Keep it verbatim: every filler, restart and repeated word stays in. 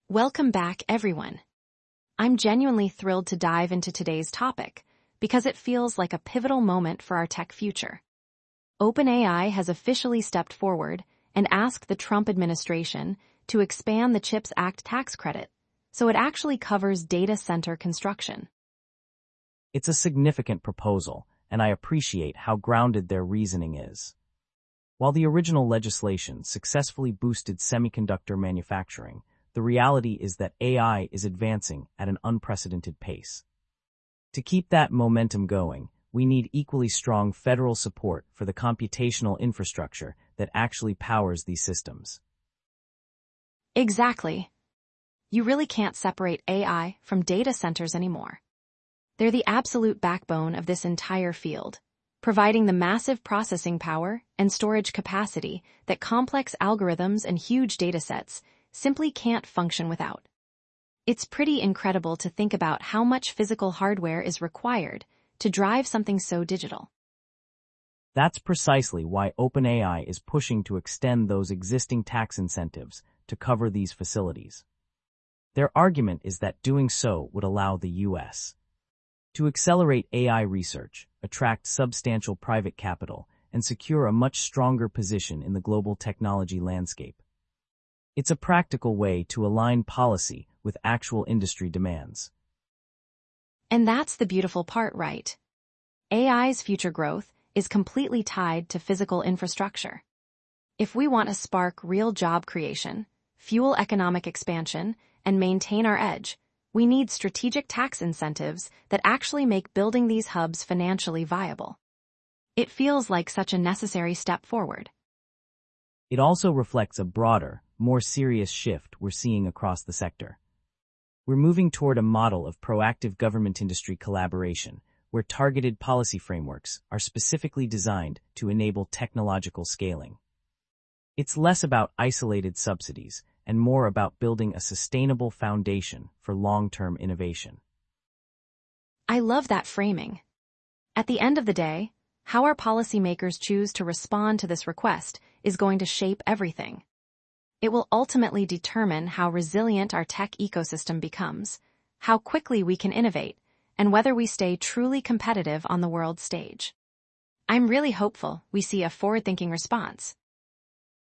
Welcome back, everyone. I'm genuinely thrilled to dive into today's topic because it feels like a pivotal moment for our tech future. OpenAI has officially stepped forward and asked the Trump administration to expand the CHIPS Act tax credit so it actually covers data center construction. It's a significant proposal, and I appreciate how grounded their reasoning is. While the original legislation successfully boosted semiconductor manufacturing, the reality is that A I is advancing at an unprecedented pace. To keep that momentum going, we need equally strong federal support for the computational infrastructure that actually powers these systems. Exactly. You really can't separate A I from data centers anymore. They're the absolute backbone of this entire field, providing the massive processing power and storage capacity that complex algorithms and huge datasets simply can't function without. It's pretty incredible to think about how much physical hardware is required to drive something so digital. That's precisely why OpenAI is pushing to extend those existing tax incentives to cover these facilities. Their argument is that doing so would allow the U S to accelerate A I research, attract substantial private capital, and secure a much stronger position in the global technology landscape. It's a practical way to align policy with actual industry demands. And that's the beautiful part, right? A I's future growth is completely tied to physical infrastructure. If we want to spark real job creation, fuel economic expansion, and maintain our edge, we need strategic tax incentives that actually make building these hubs financially viable. It feels like such a necessary step forward. It also reflects a broader, more serious shift we're seeing across the sector. We're moving toward a model of proactive government-industry collaboration, where targeted policy frameworks are specifically designed to enable technological scaling. It's less about isolated subsidies and more about building a sustainable foundation for long-term innovation. I love that framing. At the end of the day, how our policymakers choose to respond to this request is going to shape everything. It will ultimately determine how resilient our tech ecosystem becomes, how quickly we can innovate, and whether we stay truly competitive on the world stage. I'm really hopeful we see a forward-thinking response,